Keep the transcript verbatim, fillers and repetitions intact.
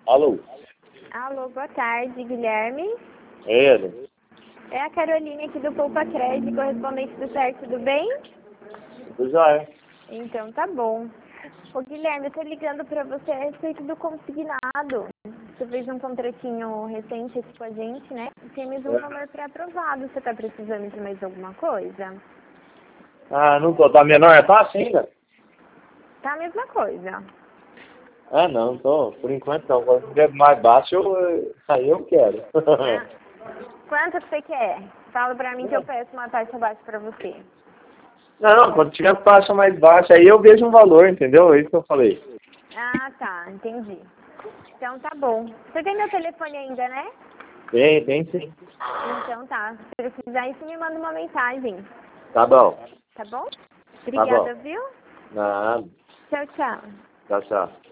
Alô? Alô, boa tarde, Guilherme. É ele? É a Caroline aqui do Poupa Crédito, correspondente do certo, tudo bem? Tudo jóia. Então tá bom. Ô Guilherme, eu tô ligando pra você a respeito do consignado. Você fez um contratinho recente aqui com a gente, né? Temos um É. valor pré-aprovado. Você tá precisando de mais alguma coisa? Ah, não tô. Tá menor? Tá assim ainda? Tá a mesma coisa. Ah, não, tô. Por enquanto não. Quando tiver mais baixo, eu, aí eu quero. Ah, quanto que você quer? Fala pra mim que eu peço uma taxa baixa pra você. Não, quando tiver taxa mais baixa, aí eu vejo um valor, entendeu? É isso que eu falei. Ah, tá. Entendi. Então tá bom. Você tem meu telefone ainda, né? Tem, tem sim. Então tá. Se precisar, isso me manda uma mensagem. Tá bom. Tá bom? Tá bom. Obrigada, viu? Nada. Tchau, tchau. Tchau, tchau.